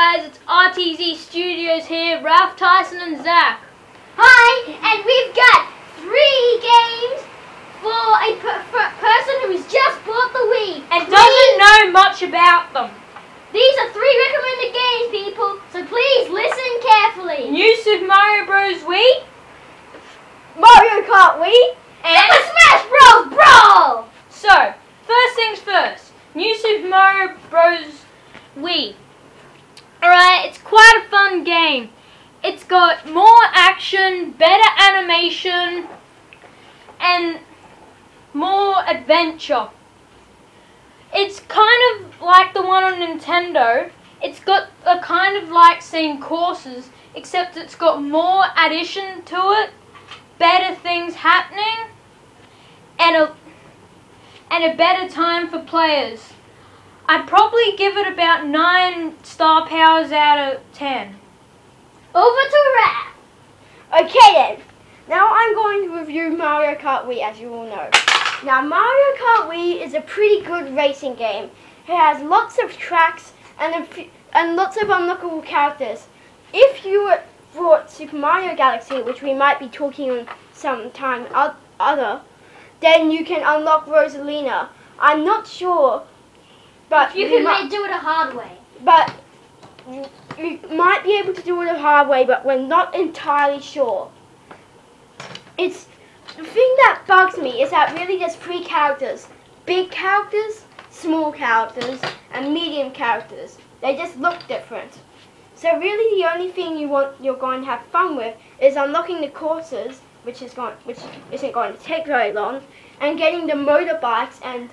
guys, it's RTZ Studios here, Ralph, Tyson and Zach. Hi, and we've got 3 games for a person who has just bought the Wii. And doesn't know much about them. These are 3 recommended games, people, so please listen carefully. New Super Mario Bros. Wii, Mario Kart Wii, and Super Smash Bros. Brawl! So, first things first, New Super Mario Bros. Wii. Alright, it's quite a fun game. It's got more action, better animation, and more adventure. It's kind of like the one on Nintendo. It's got a kind of like same courses, except it's got more addition to it, better things happening, and a better time for players. I'd probably give it about 9 star powers out of 10. Over to Raph. Okay then, now I'm going to review Mario Kart Wii, as you all know. Now Mario Kart Wii is a pretty good racing game. It has lots of tracks and lots of unlockable characters. If you bought Super Mario Galaxy, which we might be talking on sometime other, then you can unlock Rosalina. I'm not sure, but you can do it a hard way. But you might be able to do it a hard way, but we're not entirely sure. It's the thing that bugs me is that really there's 3 characters: big characters, small characters, and medium characters. They just look different. So really, the only thing you're going to have fun with is unlocking the courses, which isn't going to take very long, and getting the motorbikes and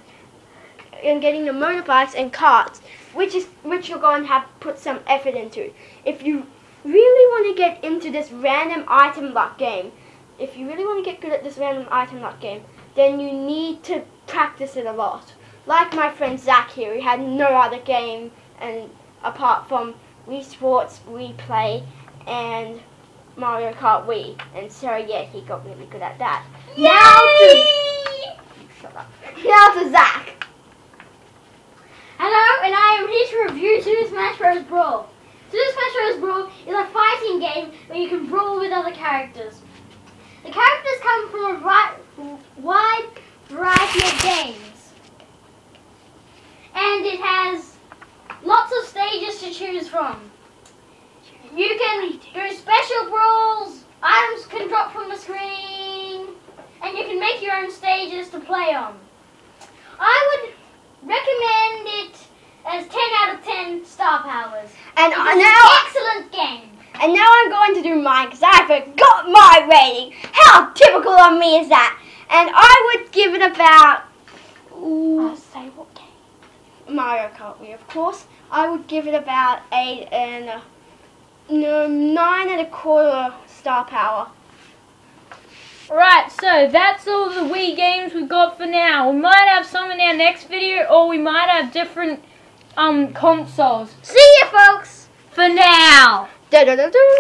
carts, which you're going to have to put some effort into. If you really want to get into this random item luck game, if you really want to get good at this random item luck game, then you need to practice it a lot. Like my friend Zach here, he had no other game and apart from Wii Sports, Wii Play, and Mario Kart Wii, and so yeah, he got really good at that. Yay! Now to Zach. Hello, and I am here to review Super Smash Bros. Brawl. Super Smash Bros. Brawl is a fighting game where you can brawl with other characters. The characters come from a wide variety of games, and it has lots of stages to choose from. You can do special brawls, items can drop from the screen, and you can make your own stages to play on. I would recommend it as 10 out of 10 star powers. And It's now, an excellent game. And now I'm going to do mine because I forgot my rating. How typical of me is that? And I would give it about, say what game? Mario Kart Wii, of course. I would give it about 8 and 9.25 star power. Right, so that's all the Wii games we've got for now. We might have some in our next video, or we might have different consoles. See ya, folks. For now. Da-da-da-da.